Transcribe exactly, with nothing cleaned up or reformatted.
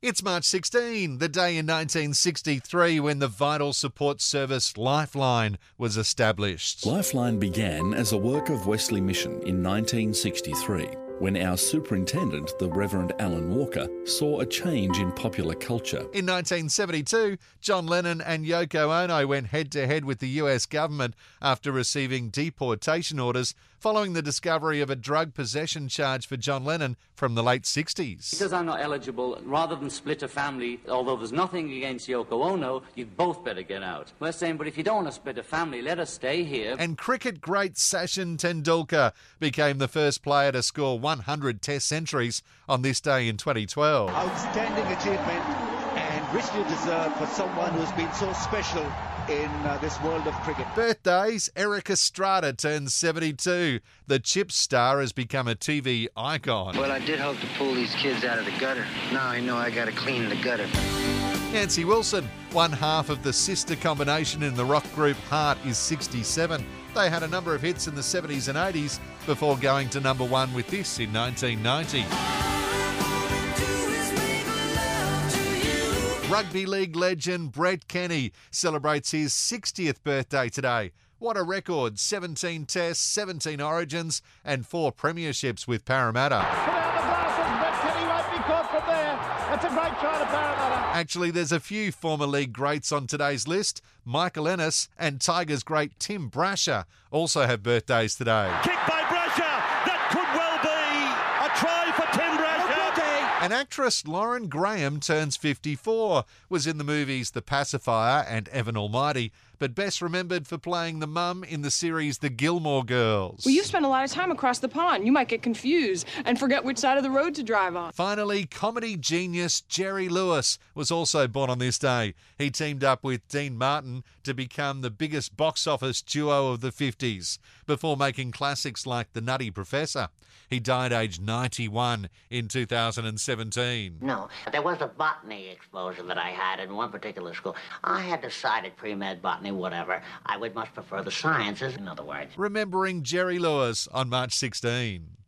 It's March sixteenth, the day in nineteen sixty-three when the vital support service Lifeline was established. Lifeline began as a work of Wesley Mission in nineteen sixty-three, when our superintendent, the Reverend Alan Walker, saw a change in popular culture. In nineteen seventy-two, John Lennon and Yoko Ono went head-to-head with the U S government after receiving deportation orders following the discovery of a drug possession charge for John Lennon from the late sixties. Because I'm not eligible, rather than split a family, although there's nothing against Yoko Ono, you'd both better get out. We're saying, but if you don't want to split a family, let us stay here. And cricket great Sachin Tendulkar became the first player to score one hundred Test centuries on this day in twenty twelve. Outstanding achievement and richly deserved for someone who's been so special in uh, this world of cricket. Birthdays, Eric Estrada turns seventy-two. The Chips star has become a T V icon. Well, I did hope to pull these kids out of the gutter. Now I know I gotta clean the gutter. Nancy Wilson, one half of the sister combination in the rock group Heart, is sixty-seven. They had a number of hits in the seventies and eighties before going to number one with this in nineteen ninety. Rugby league legend Brett Kenny celebrates his sixtieth birthday today. What a record, seventeen tests, seventeen origins and four premierships with Parramatta. That's a great try to Parramatta. Actually, there's a few former league greats on today's list. Michael Ennis and Tigers great Tim Brasher also have birthdays today. Kick by Brasher. That could well be a try for Tim Brasher. And actress Lauren Graham turns fifty-four, was in the movies The Pacifier and Evan Almighty, but best remembered for playing the mum in the series The Gilmore Girls. Well, you've spent a lot of time across the pond. You might get confused and forget which side of the road to drive on. Finally, comedy genius Jerry Lewis was also born on this day. He teamed up with Dean Martin to become the biggest box office duo of the fifties, before making classics like The Nutty Professor. He died aged ninety-one in two thousand seventeen. No, there was a botany explosion that I had in one particular school. I had decided pre-med botany, whatever. I would much prefer the sciences, in other words. Remembering Jerry Lewis on March sixteenth.